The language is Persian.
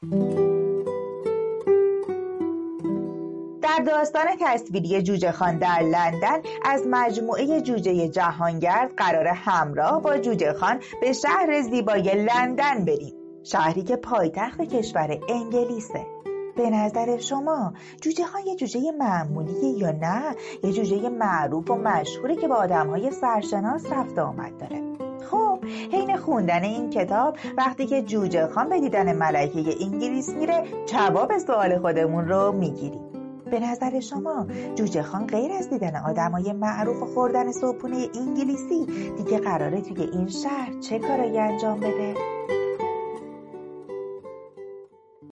در داستان تصویری جوجه خان در لندن از مجموعه جوجه جهانگرد قرار همراه با جوجه خان به شهر زیبای لندن بریم، شهری که پایتخت کشور انگلیسه. به نظر شما جوجه خان یه جوجه معمولیه یا نه یه جوجه معروف و مشهوری که با آدم‌های سرشناس رفت و آمد داره؟ خب حین خوندن این کتاب وقتی که جوجه خان به دیدن ملکه انگلیس میره جواب سوال خودمون رو میگیریم. به نظر شما جوجه خان غیر از دیدن آدمای معروف و خوردن صبحونه انگلیسی دیگه قراره توی این شهر چه کارایی انجام بده؟